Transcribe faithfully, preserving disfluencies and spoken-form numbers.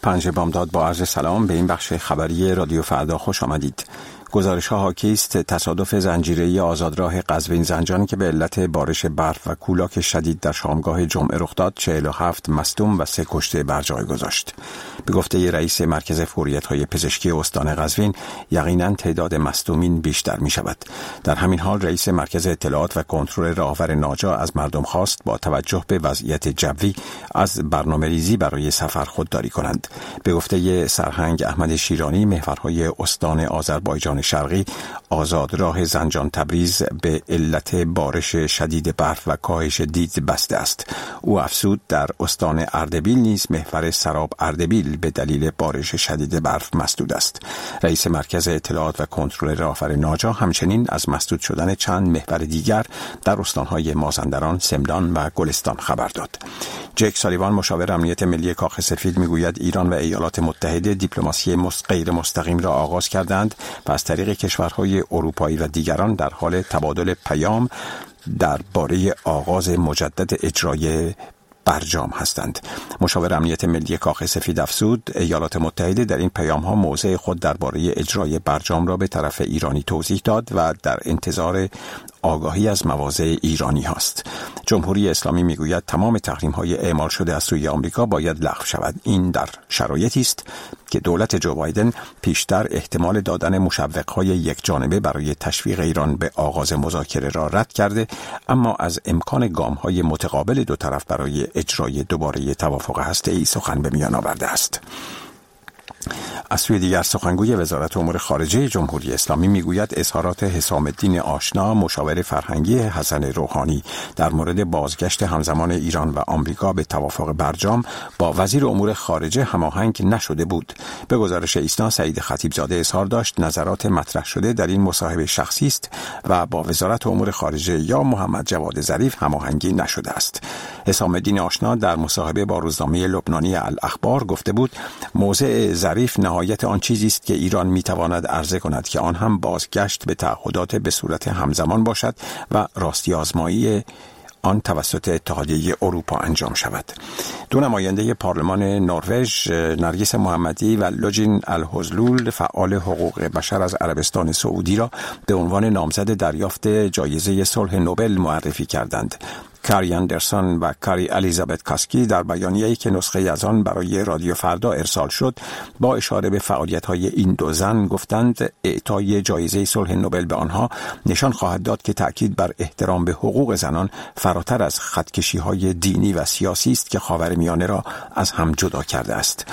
پنج بامداد با عرض سلام به این بخش خبری رادیو فردا خوش آمدید. گزارش ها حاکی است تصادف زنجیره‌ای آزادراه قزوین زنجان که به علت بارش برف و کولاک شدید در شامگاه جمعه رخ داد چهل و هفت مصدوم و سه کشته بر جای گذاشت. به گفته رئیس مرکز فوریت‌های پزشکی استان قزوین یقینا تعداد مصدومین بیشتر می شود. در همین حال رئیس مرکز اطلاعات و کنترل راهور ناجا از مردم خواست با توجه به وضعیت جوی از برنامه‌ریزی برای سفر خودداری کنند. به گفته سرهنگ احمد شیرانی محورهای استان آذربایجان شرقی آزاد راه زنجان تبریز به علت بارش شدید برف و کاهش دید بسته است. او افزود در استان اردبیل نیز محور سراب اردبیل به دلیل بارش شدید برف مسدود است. رئیس مرکز اطلاعات و کنترل راهور ناجا همچنین از مسدود شدن چند محور دیگر در استانهای مازندران، سمنان و گلستان خبر داد. جک سالیوان مشاور امنیت ملی کاخ سفید میگوید ایران و ایالات متحده دیپلماسی غیر مستقیم را آغاز کردند و از طریق کشورهای اروپایی و دیگران در حال تبادل پیام درباره آغاز مجدد اجرای برجام هستند. مشاور امنیت ملی کاخ سفید افزود ایالات متحده در این پیام ها موضع خود درباره اجرای برجام را به طرف ایرانی توضیح داد و در انتظار آگاهی از مواضع ایرانی هست. جمهوری اسلامی میگوید تمام تحریم های اعمال شده از سوی آمریکا باید لغو شود. این در شرایطی است که دولت جو بایدن پیشتر احتمال دادن مشوق های یک جانبه برای تشویق ایران به آغاز مذاکره را رد کرده، اما از امکان گام های متقابل دو طرف برای اجرای دوباره توافق هسته‌ای سخن به میان آورده است. از سوی دیگر سخنگوی وزارت امور خارجه جمهوری اسلامی میگوید اظهارات حسام الدین آشنا مشاور فرهنگی حسن روحانی در مورد بازگشت همزمان ایران و آمریکا به توافق برجام با وزیر امور خارجه هماهنگ نشده بود. به گزارش ایسنا سعید خطیبزاده اظهار داشت نظرات مطرح شده در این مصاحبه شخصی است و با وزارت امور خارجه یا محمد جواد ظریف هماهنگی نشده است. حسام الدین آشنا در مصاحبه با روزنامه لبنانی الاخبار گفته بود موضع ظریف نهایت آن چیزی است که ایران میتواند عرضه کند که آن هم بازگشت به تعهدات به صورت همزمان باشد و راستی آزمایی آن توسط اتحادیه اروپا انجام شود. دو نماینده پارلمان نروژ نرگس محمدی و لوجین الحزلول فعال حقوق بشر از عربستان سعودی را به عنوان نامزد دریافت جایزه صلح نوبل معرفی کردند. کاری اندرسون و کاری الیزابت کاسکی در بیانیه‌ای که نسخه از آن برای رادیو فردا ارسال شد با اشاره به فعالیت‌های این دو زن گفتند اعطای جایزه صلح نوبل به آنها نشان خواهد داد که تأکید بر احترام به حقوق زنان فراتر از خطکشی‌های دینی و سیاسی است که خاورمیانه را از هم جدا کرده است.